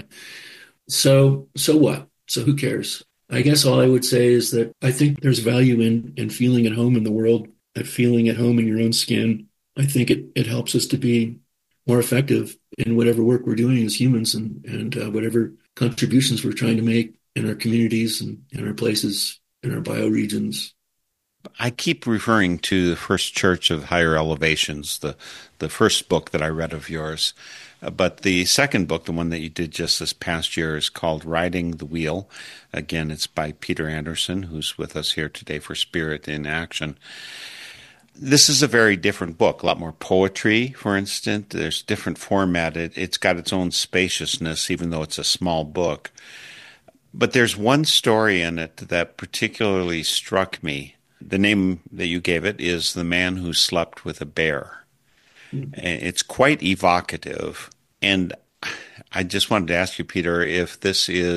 [SPEAKER 2] So what? So who cares? I guess all I would say is that I think there's value in feeling at home in the world, at feeling at home in your own skin. I think it helps us to be more effective in whatever work we're doing as humans and whatever contributions we're trying to make in our communities and in our places, in our bioregions.
[SPEAKER 1] I keep referring to the First Church of Higher Elevations, the first book that I read of yours. But the second book, the one that you did just this past year, is called Riding the Wheel. Again, it's by Peter Anderson, who's with us here today for Spirit in Action. This is a very different book, a lot more poetry, for instance. There's different format. It's got its own spaciousness, even though it's a small book. But there's one story in it that particularly struck me. The name that you gave it is The Man Who Slept with a Bear. It's quite evocative. And I just wanted to ask you, Peter, if this is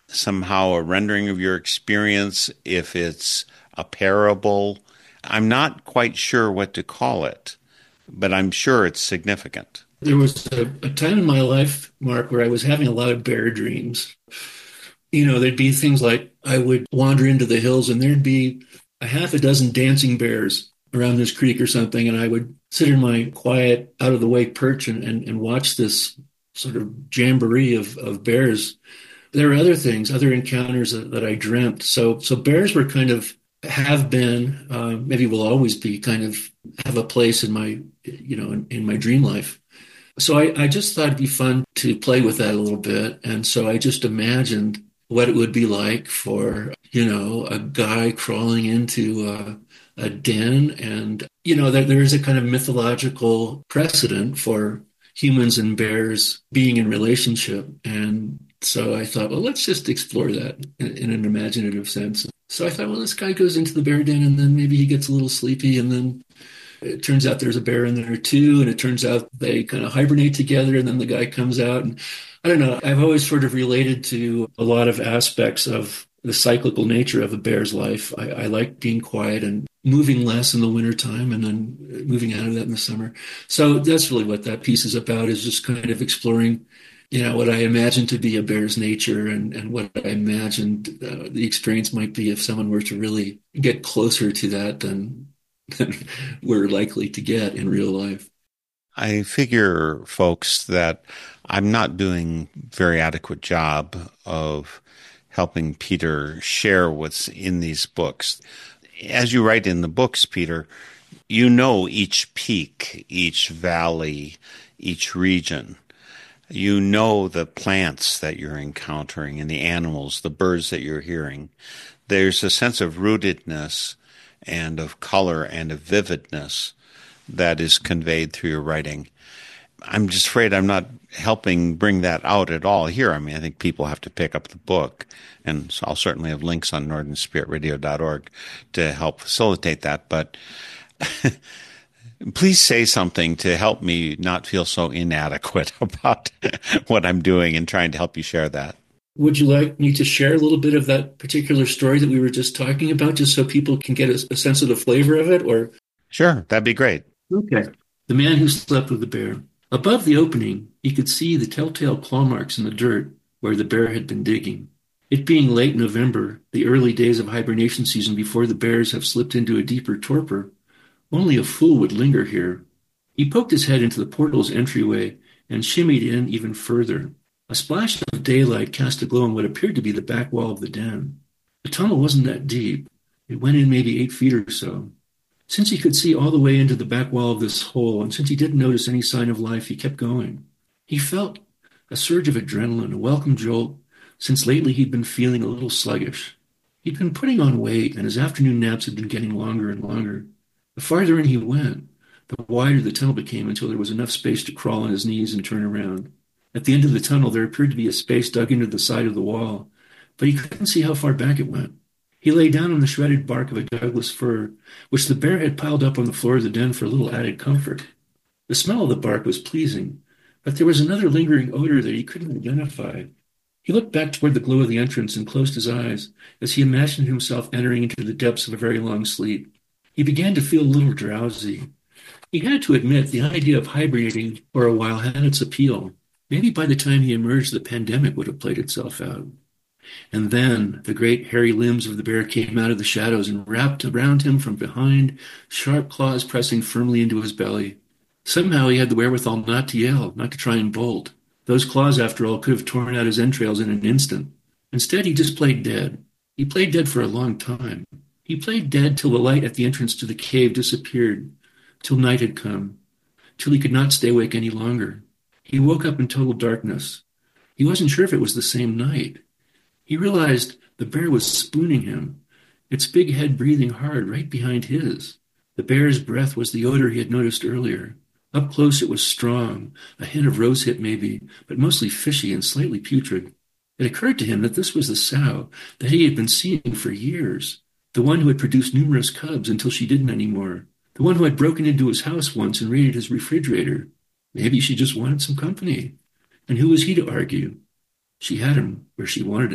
[SPEAKER 1] somehow a rendering of your experience, if it's a parable. I'm not quite sure what to call it, but I'm sure it's significant.
[SPEAKER 2] There was a time in my life, Mark, where I was having a lot of bear dreams. There'd be things like I would wander into the hills and there'd be a half a dozen dancing bears around this creek or something. And I would sit in my quiet, out of the way perch and watch this sort of jamboree of bears. There were other things, other encounters that I dreamt. So bears were kind of have been, maybe will always be kind of have a place in my, in my dream life. So I just thought it'd be fun to play with that a little bit. And so I just imagined what it would be like for, a guy crawling into a den. And, there is a kind of mythological precedent for humans and bears being in relationship. And so I thought, well, let's just explore that in an imaginative sense. So I thought, well, this guy goes into the bear den and then maybe he gets a little sleepy and then it turns out there's a bear in there too, and it turns out they kind of hibernate together, and then the guy comes out. And I don't know, I've always sort of related to a lot of aspects of the cyclical nature of a bear's life. I like being quiet and moving less in the wintertime and then moving out of that in the summer. So that's really what that piece is about, is just kind of exploring, what I imagine to be a bear's nature and what I imagined the experience might be if someone were to really get closer to that than we're likely to get in real life.
[SPEAKER 1] I figure, folks, that I'm not doing a very adequate job of helping Peter share what's in these books. As you write in the books, Peter, you know each peak, each valley, each region. You know the plants that you're encountering and the animals, the birds that you're hearing. There's a sense of rootedness and of color and of vividness that is conveyed through your writing. I'm just afraid I'm not helping bring that out at all here. I mean, I think people have to pick up the book, and so I'll certainly have links on northernspiritradio.org to help facilitate that. But please say something to help me not feel so inadequate about what I'm doing and trying to help you share that.
[SPEAKER 2] Would you like me to share a little bit of that particular story that we were just talking about, just so people can get a sense of the flavor of it? Or
[SPEAKER 1] Sure, that'd be great.
[SPEAKER 2] Okay. The man who slept with the bear. Above the opening, he could see the telltale claw marks in the dirt where the bear had been digging. It being late November, the early days of hibernation season before the bears have slipped into a deeper torpor, only a fool would linger here. He poked his head into the portal's entryway and shimmied in even further. A splash of daylight cast a glow on what appeared to be the back wall of the den. The tunnel wasn't that deep. It went in maybe 8 feet or so. Since he could see all the way into the back wall of this hole, and since he didn't notice any sign of life, he kept going. He felt a surge of adrenaline, a welcome jolt, since lately he'd been feeling a little sluggish. He'd been putting on weight, and his afternoon naps had been getting longer and longer. The farther in he went, the wider the tunnel became until there was enough space to crawl on his knees and turn around. At the end of the tunnel, there appeared to be a space dug into the side of the wall, but he couldn't see how far back it went. He lay down on the shredded bark of a Douglas fir, which the bear had piled up on the floor of the den for a little added comfort. The smell of the bark was pleasing, but there was another lingering odor that he couldn't identify. He looked back toward the glow of the entrance and closed his eyes as he imagined himself entering into the depths of a very long sleep. He began to feel a little drowsy. He had to admit the idea of hibernating for a while had its appeal. Maybe by the time he emerged, the pandemic would have played itself out. And then the great hairy limbs of the bear came out of the shadows and wrapped around him from behind, sharp claws pressing firmly into his belly. Somehow he had the wherewithal not to yell, not to try and bolt. Those claws, after all, could have torn out his entrails in an instant. Instead, he just played dead. He played dead for a long time. He played dead till the light at the entrance to the cave disappeared, till night had come, till he could not stay awake any longer. He woke up in total darkness. He wasn't sure if it was the same night. He realized the bear was spooning him, its big head breathing hard right behind his. The bear's breath was the odor he had noticed earlier. Up close it was strong, a hint of rosehip maybe, but mostly fishy and slightly putrid. It occurred to him that this was the sow that he had been seeing for years, the one who had produced numerous cubs until she didn't anymore, the one who had broken into his house once and raided his refrigerator. Maybe she just wanted some company. And who was he to argue? She had him where she wanted him,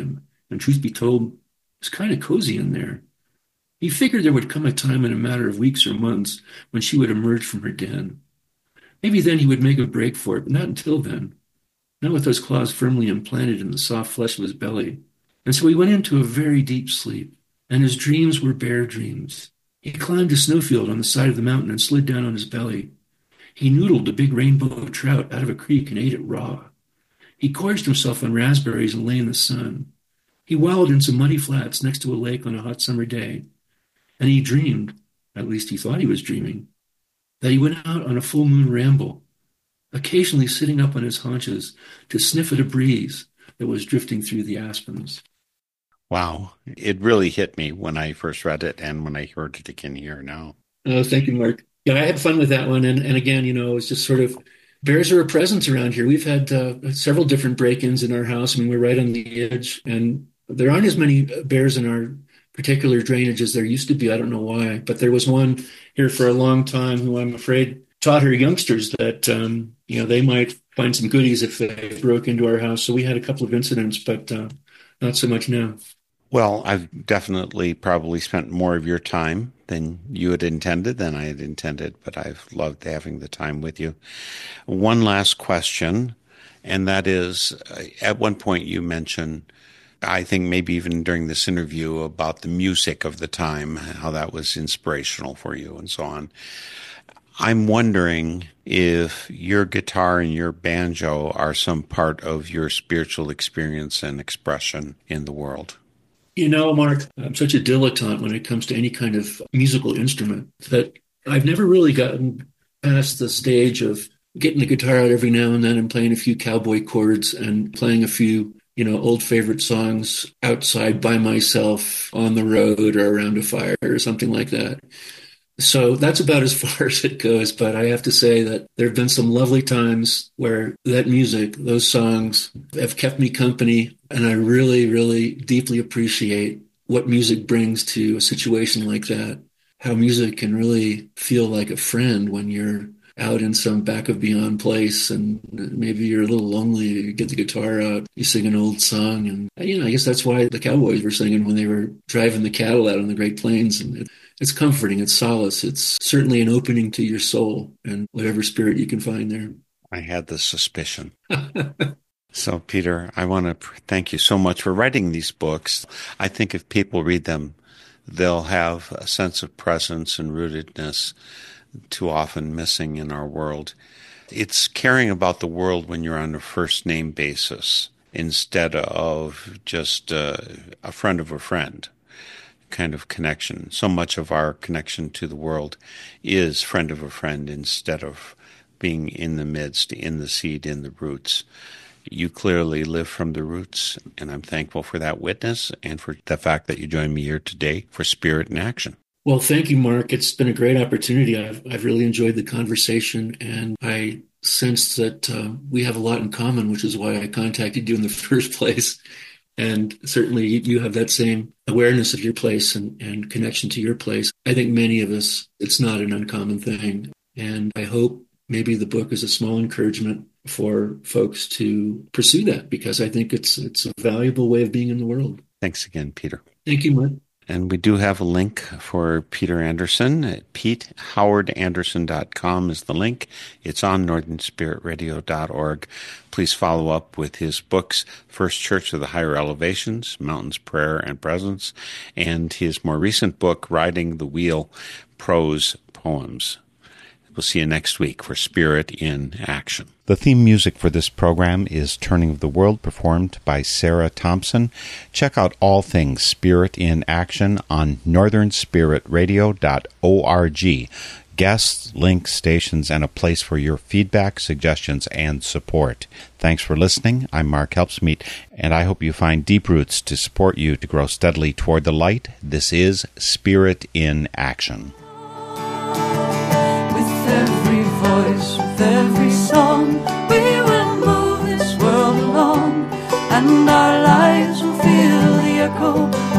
[SPEAKER 2] and truth be told, it's kind of cozy in there. He figured there would come a time in a matter of weeks or months when she would emerge from her den. Maybe then he would make a break for it, but not until then. Not with those claws firmly implanted in the soft flesh of his belly. And so he went into a very deep sleep, and his dreams were bear dreams. He climbed a snowfield on the side of the mountain and slid down on his belly. He noodled a big rainbow trout out of a creek and ate it raw. He gorged himself on raspberries and lay in the sun. He wallowed in some muddy flats next to a lake on a hot summer day. And he dreamed, at least he thought he was dreaming, that he went out on a full moon ramble, occasionally sitting up on his haunches to sniff at a breeze that was drifting through the aspens.
[SPEAKER 1] Wow. It really hit me when I first read it and when I heard it again here now.
[SPEAKER 2] Oh, thank you, Mark. Yeah, I had fun with that one. And again, it's just sort of bears are a presence around here. We've had several different break-ins in our house. I mean, we're right on the edge, and there aren't as many bears in our particular drainage as there used to be. I don't know why, but there was one here for a long time who I'm afraid taught her youngsters that, they might find some goodies if they broke into our house. So we had a couple of incidents, but not so much now.
[SPEAKER 1] Well, I've definitely probably spent more of your time than you had intended, than I had intended, but I've loved having the time with you. One last question, and that is, at one point you mentioned, I think maybe even during this interview, about the music of the time, how that was inspirational for you and so on. I'm wondering if your guitar and your banjo are some part of your spiritual experience and expression in the world.
[SPEAKER 2] Mark, I'm such a dilettante when it comes to any kind of musical instrument that I've never really gotten past the stage of getting the guitar out every now and then and playing a few cowboy chords and playing a few old favorite songs outside by myself on the road or around a fire or something like that. So that's about as far as it goes. But I have to say that there have been some lovely times where that music, those songs have kept me company. And I really, really deeply appreciate what music brings to a situation like that. How music can really feel like a friend when you're out in some back of beyond place and maybe you're a little lonely, you get the guitar out, you sing an old song. And, I guess that's why the Cowboys were singing when they were driving the cattle out on the Great Plains. And it's comforting, it's solace, it's certainly an opening to your soul and whatever spirit you can find there.
[SPEAKER 1] I had the suspicion. So, Peter, I want to thank you so much for writing these books. I think if people read them, they'll have a sense of presence and rootedness too often missing in our world. It's caring about the world when you're on a first name basis instead of just a friend of a friend kind of connection. So much of our connection to the world is friend of a friend instead of being in the midst, in the seed, in the roots. You clearly live from the roots, and I'm thankful for that witness and for the fact that you joined me here today for Spirit in Action.
[SPEAKER 2] Well, thank you, Mark. It's been a great opportunity. I've really enjoyed the conversation, and I sense that we have a lot in common, which is why I contacted you in the first place. And certainly you have that same awareness of your place and connection to your place. I think many of us, it's not an uncommon thing. And I hope maybe the book is a small encouragement for folks to pursue that, because I think it's a valuable way of being in the world.
[SPEAKER 1] Thanks again, Peter.
[SPEAKER 2] Thank you, Mark.
[SPEAKER 1] And we do have a link for Peter Anderson. PeteHowardAnderson.com is the link. It's on NorthernSpiritRadio.org. Please follow up with his books, First Church of the Higher Elevations, Mountains, Prayer, and Presence, and his more recent book, Riding the Wheel, Prose Poems. We'll see you next week for Spirit in Action. The theme music for this program is Turning of the World, performed by Sarah Thompson. Check out all things Spirit in Action on northernspiritradio.org. Guests, links, stations, and a place for your feedback, suggestions, and support. Thanks for listening. I'm Mark Helpsmeet, and I hope you find deep roots to support you to grow steadily toward the light. This is Spirit in Action.
[SPEAKER 3] Every voice, with every song, we will move this world along, and our lives will feel the echo